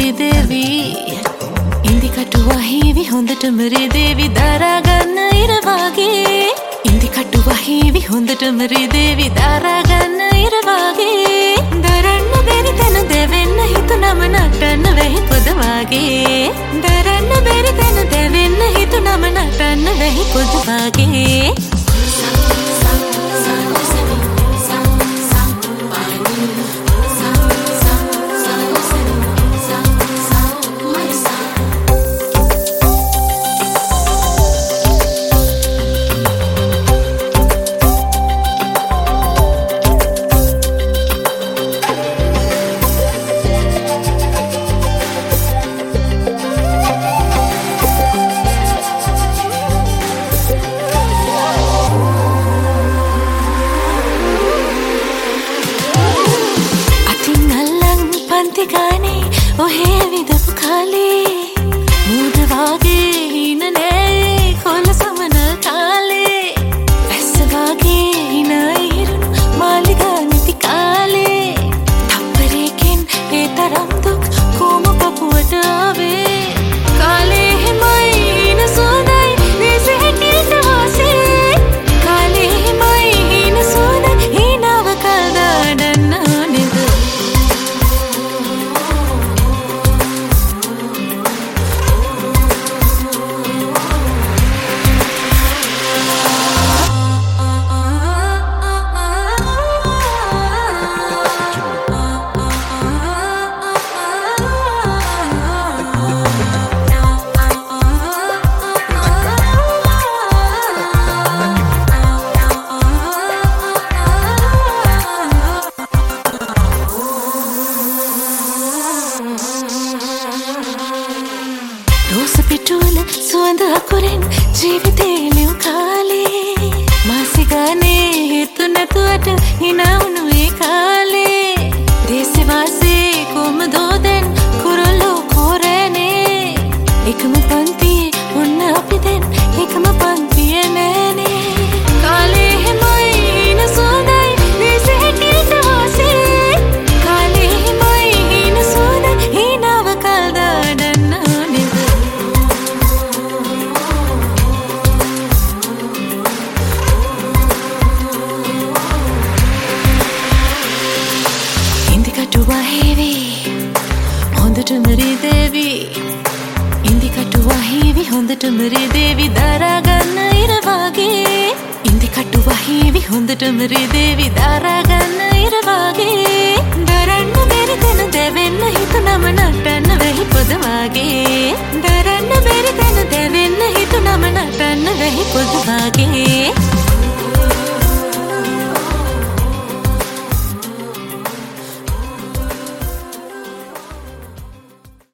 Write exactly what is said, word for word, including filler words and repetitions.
මරි දෙවි ඉන්දි කටුවා හීවි හොඳට මරි දෙවි දරා ගන්න ඉර වාගේ ඉන්දි කටුවා හීවි හොඳට මරි දෙවි දරා ගන්න ඉර වාගේ දරන්න බැරි තැන දෙවෙන්න හිතුනම නටන්න වෙහි පොද වාගේ දරන්න බැරි තැන දෙවෙන්න හිතුනම නටන්න වෙහි පොද වාගේ गाने ओहे विदपु खाले मूड वागे हिन ने खोल समन काले ऐस वागे हिन इरुनु मालिगा निति काले थप्परे केन ए तरम दुख कोम पपुवट आवे काले हिमई हिन सोदई वेसे हेटिट वासे काले हिमई हिन सोदई हिनව කල්දාඩන්න ඕනෙද පිටුවල සුවඳ අකුරෙන් ජීවිතේ ලියු කාලේ මාසෙ ගානේ හේතු නැතුවට hina වුණු ඒ කාලේ දේශේ වාසේ කොහමදෝ දැන් කුරුල්ලෝ කොරනේ එකම පන්තියේ ඔන්න අපි දැන් එකම පන්තියේ නෑනේ කාලේ හැමයි hina සුවඳයි දේශේ හැටියට වාසේ කාලේ හැමයි hina සුවඳයි hinaව කල්දාඩන්න ඕනෙද කටුවා හීවි හොඳට මරි දෙවි ඉන්දි කටුවා හීවි හොඳට මරි දෙවි දරා ගන්න ඉර වාගේ ඉන්දි කටුවා හීවි හොඳට මරි දෙවි දරා ගන්න ඉර වාගේ දරන්න බැරි තැන දෙවෙන්න හිතුනම නටන්න වෙහි පොද වාගේ දරන්න බැරි තැන දෙවෙන්න හිතුනම නටන්න වෙහි පොද වාගේ